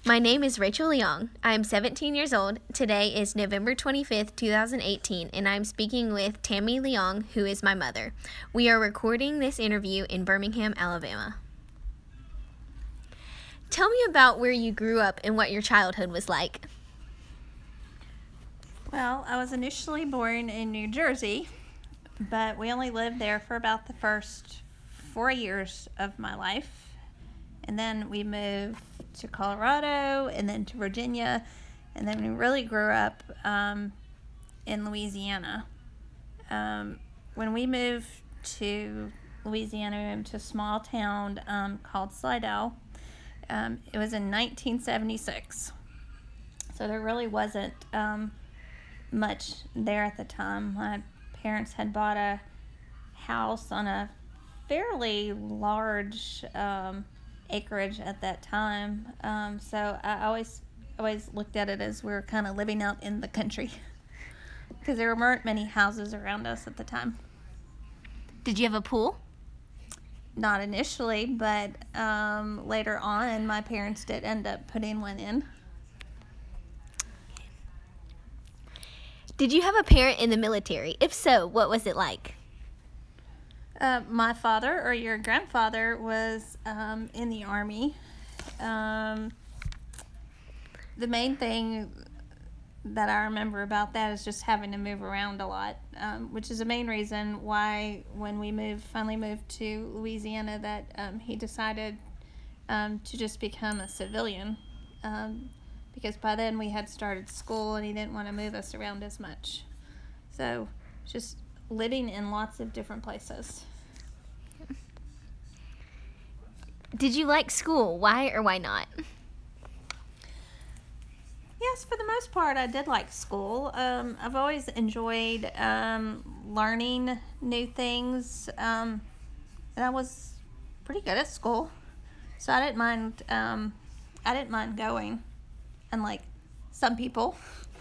My name is Rachel Leong. I am 17 years old. Today is November 25th, 2018, and I am speaking with Tammy Leong, who is my mother. We are recording this interview in Birmingham, Alabama. Tell me about where you grew up and what your childhood was like. Well, I was initially born in New Jersey, but we only lived there for about the first 4 years of my life. And then we moved to Colorado and then to Virginia. And then we really grew up in Louisiana. When we moved to Louisiana, we moved to a small town called Slidell. It was in 1976. So there really wasn't much there at the time. My parents had bought a house on a fairly large acreage at that time. So I always looked at it as we were kind of living out in the country because there weren't many houses around us at the time. Did you have a pool? Not initially, but later on, my parents did end up putting one in. Did you have a parent in the military? If so, what was it like? My father, or your grandfather, was in the Army. The main thing that I remember about that is just having to move around a lot, which is the main reason why when we finally moved to Louisiana, that he decided to just become a civilian, because by then we had started school and he didn't want to move us around as much. So just living in lots of different places. Did you like school? Why or why not? Yes, for the most part, I did like school. I've always enjoyed learning new things, and I was pretty good at school, so I didn't mind. I didn't mind going, unlike some people.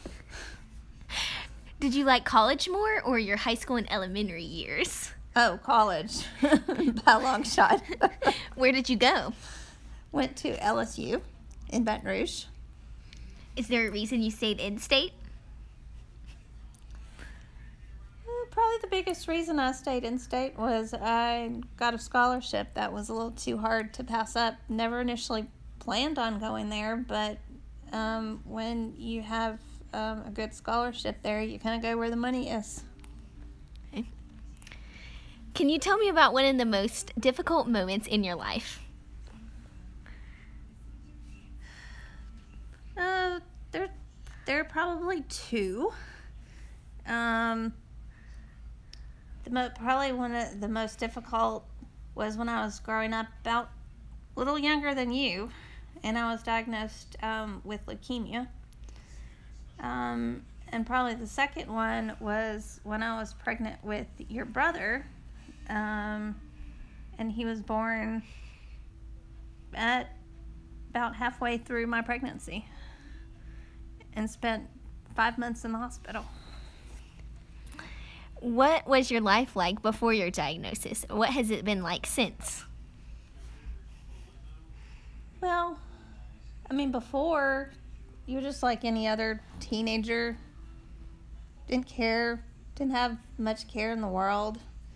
Did you like college more or your high school and elementary years? Oh, college, by a long shot. Where did you go? Went to LSU in Baton Rouge. Is there a reason you stayed in state? Probably the biggest reason I stayed in state was I got a scholarship that was a little too hard to pass up. Never initially planned on going there, but when you have a good scholarship there, you kind of go where the money is. Okay. Can you tell me about one of the most difficult moments in your life? There are probably two. Probably one of the most difficult was when I was growing up, about a little younger than you, and I was diagnosed with leukemia. And probably the second one was when I was pregnant with your brother, and he was born at about halfway through my pregnancy and spent 5 months in the hospital. What was your life like before your diagnosis? What has it been like since? Well, I mean, before, you were just like any other teenager. Didn't care, didn't have much care in the world.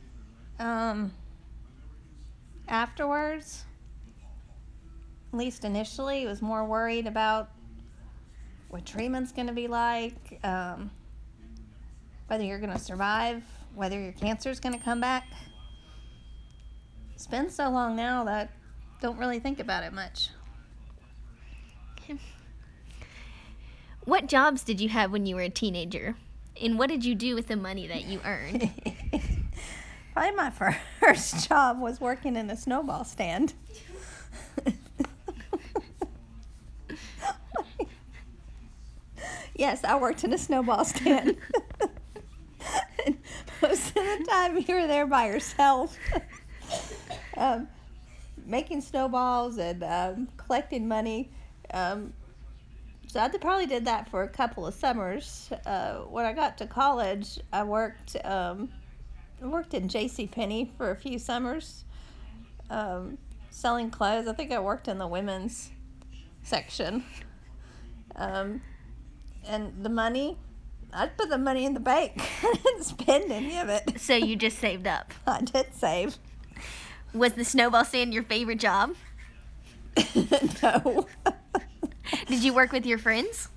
Afterwards, at least initially, was more worried about what treatment's going to be like, whether you're going to survive, whether your cancer's going to come back. It's been so long now that I don't really think about it much. Okay. What jobs did you have when you were a teenager? And what did you do with the money that you earned? Probably my first job was working in a snowball stand. Yes, I worked in a snowball stand. And most of the time you were there by yourself, making snowballs and collecting money. So I probably did that for a couple of summers. When I got to college, I worked in JCPenney for a few summers, selling clothes. I think I worked in the women's section. And the money, I'd put the money in the bank. I didn't spend any of it. So you just saved up. I did save. Was the snowball stand your favorite job? No. Did you work with your friends?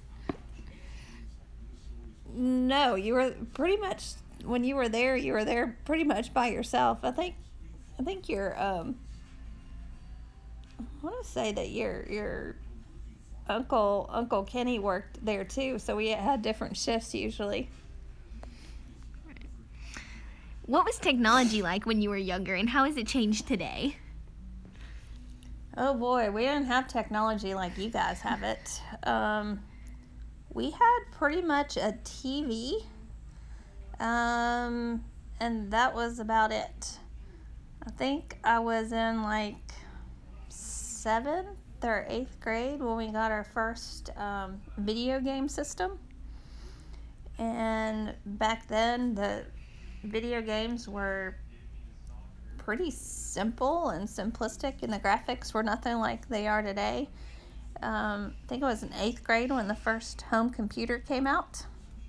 No, you were pretty much, when you were there pretty much by yourself. I think your I want to say that your Uncle Kenny worked there too, so we had different shifts usually. What was technology like when you were younger, and how has it changed today? Oh boy, we didn't have technology like you guys have it. We had pretty much a TV, and that was about it. I think I was in like 7th or 8th grade when we got our first video game system. And back then, the video games were pretty simple and simplistic, and the graphics were nothing like they are today. I think it was in 8th grade when the first home computer came out.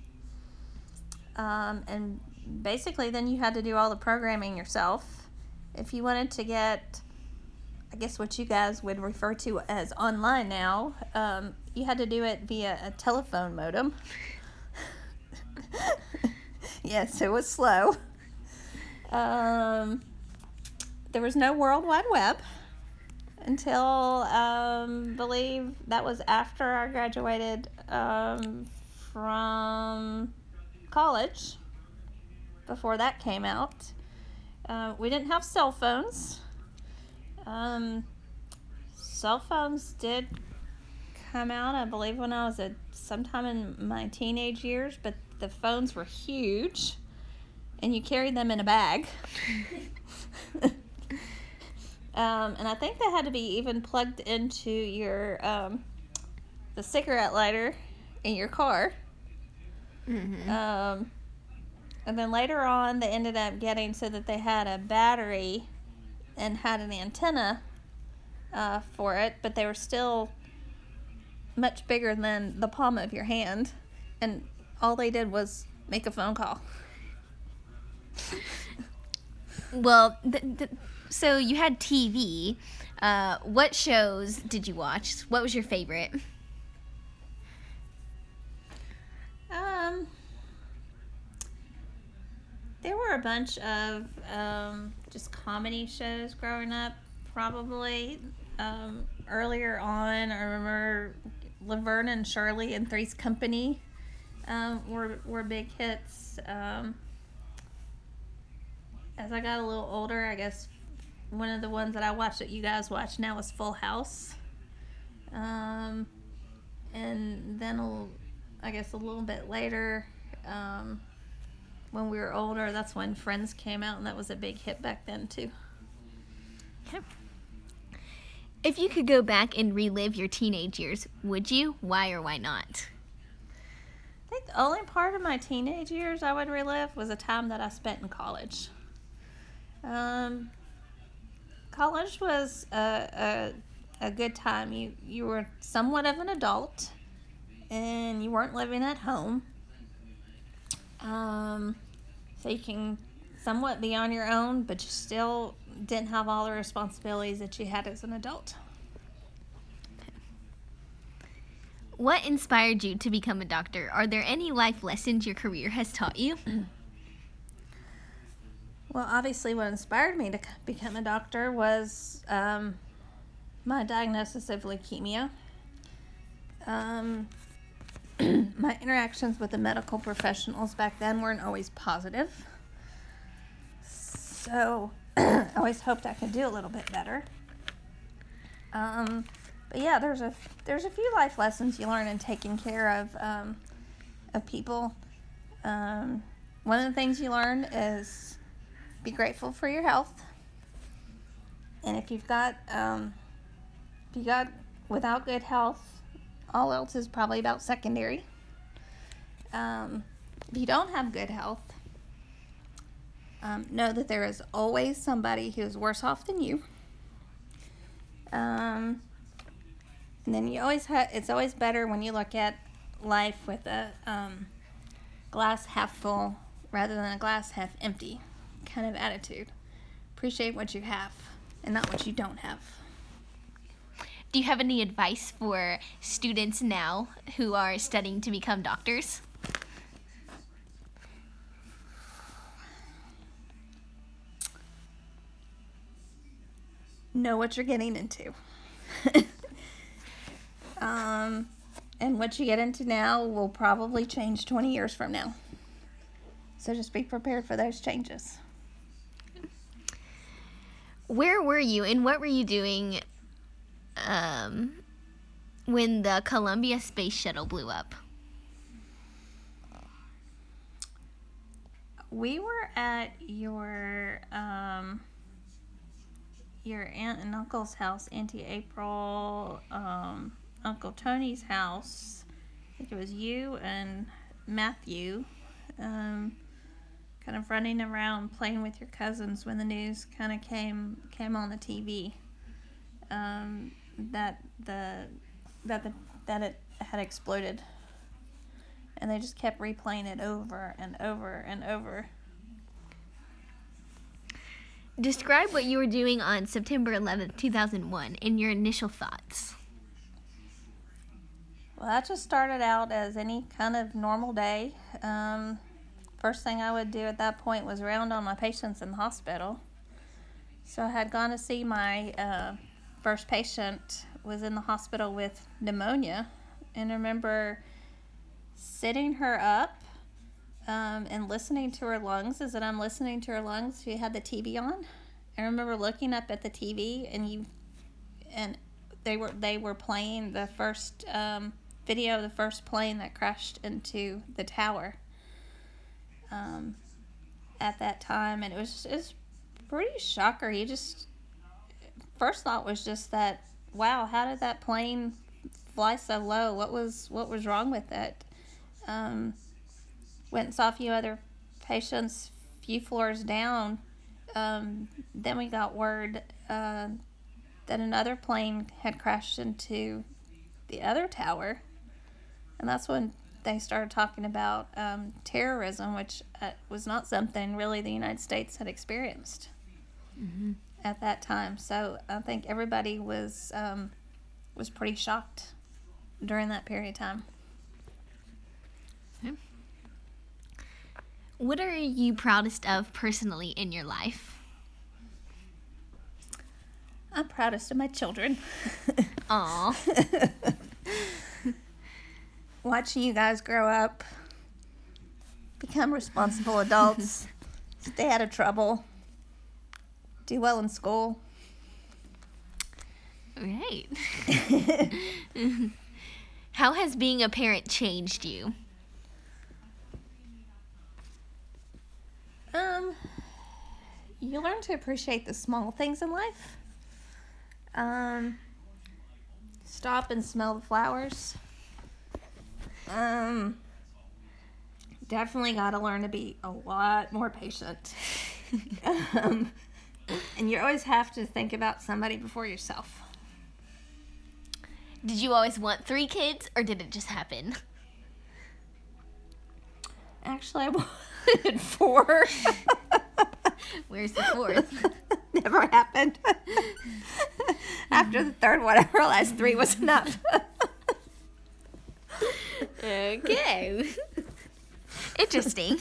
And basically then you had to do all the programming yourself. If you wanted to get, I guess what you guys would refer to as online now, you had to do it via a telephone modem. Yes, it was slow. There was no World Wide Web until, I believe that was after I graduated from college. Before that came out. We didn't have cell phones. Cell phones did come out, I believe, when I was sometime in my teenage years, but the phones were huge, and you carried them in a bag. And I think they had to be even plugged into your the cigarette lighter in your car. Mm-hmm. And then later on, they ended up getting so that they had a battery and had an antenna for it, but they were still much bigger than the palm of your hand, and all they did was make a phone call. Well, so you had TV. What shows did you watch? What was your favorite? There were a bunch of just comedy shows growing up, probably. Earlier on, I remember Laverne and Shirley and Three's Company were big hits. As I got a little older, I guess one of the ones that I watched that you guys watch now is Full House. And then I guess a little bit later, when we were older, that's when Friends came out, and that was a big hit back then too. Okay. If you could go back and relive your teenage years, would you? Why or why not? I think the only part of my teenage years I would relive was a time that I spent in college. College was a good time. You were somewhat of an adult, and you weren't living at home. So you can somewhat be on your own, but you still didn't have all the responsibilities that you had as an adult. What inspired you to become a doctor? Are there any life lessons your career has taught you? Well, obviously what inspired me to become a doctor was my diagnosis of leukemia. My interactions with the medical professionals back then weren't always positive. So I always hoped I could do a little bit better. But yeah, there's a few life lessons you learn in taking care of people. One of the things you learn is be grateful for your health. And if you've got without good health, all else is probably about secondary. If you don't have good health, know that there is always somebody who is worse off than you. And then it's always better when you look at life with a glass half full rather than a glass half empty kind of attitude. Appreciate what you have and not what you don't have. Do you have any advice for students now who are studying to become doctors? Know what you're getting into. And what you get into now will probably change 20 years from now. So just be prepared for those changes. Where were you and what were you doing when the Columbia Space Shuttle blew up? We were at your aunt and uncle's house, Auntie April, Uncle Tony's house. I think it was you and Matthew, kind of running around playing with your cousins when the news kind of came on the TV, that it had exploded, and they just kept replaying it over and over and over. Describe what you were doing on September 11th, 2001, and your initial thoughts. Well, that just started out as any kind of normal day. First thing I would do at that point was round on my patients in the hospital. So I had gone to see my first patient, was in the hospital with pneumonia, and I remember sitting her up and listening to her lungs. As I'm listening to her lungs, she had the TV on. I remember looking up at the TV, and they were playing the first video of the first plane that crashed into the tower at that time, and it was pretty shocker. First thought was just that, wow, how did that plane fly so low? What was wrong with it? Went and saw a few other patients a few floors down. Then we got word that another plane had crashed into the other tower. And that's when they started talking about terrorism, which was not something really the United States had experienced at that time. So I think everybody was pretty shocked during that period of time. Okay. What are you proudest of personally in your life? I'm proudest of my children. Aw. Watching you guys grow up, become responsible adults, stay out of trouble, do well in school. Right. How has being a parent changed you? You learn to appreciate the small things in life. Stop and smell the flowers. Definitely got to learn to be a lot more patient. And you always have to think about somebody before yourself. Did you always want 3 kids, or did it just happen? Actually, I wanted 4. Where's the 4th? Never happened. After the 3rd one, I realized 3 was enough. Okay. Interesting.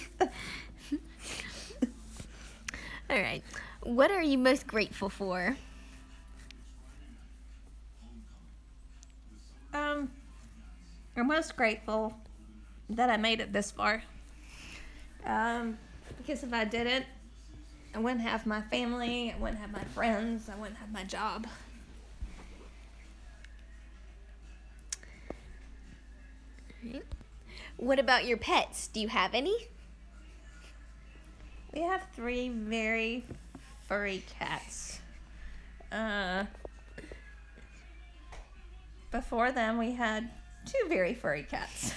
All right. What are you most grateful for? I'm most grateful that I made it this far. Because if I didn't, I wouldn't have my family, I wouldn't have my friends, I wouldn't have my job. Right. What about your pets? Do you have any? We have 3 very furry cats. Before them, we had 2 very furry cats.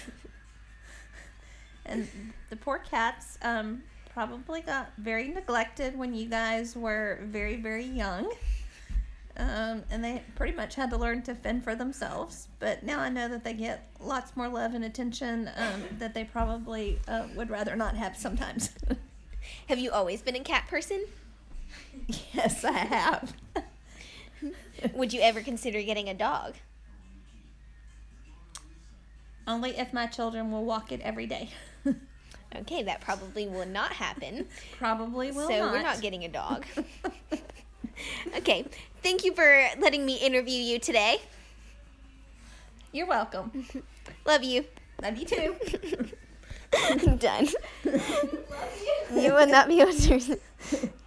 And the poor cats probably got very neglected when you guys were very, very young. and they pretty much had to learn to fend for themselves. But now I know that they get lots more love and attention that they probably would rather not have sometimes. Have you always been a cat person? Yes, I have. Would you ever consider getting a dog? Only if my children will walk it every day. Okay, that probably will not happen. Probably will so not. We're not getting a dog. Okay, thank you for letting me interview you today. You're welcome. Love you. Love you too. Done. You will not be able to.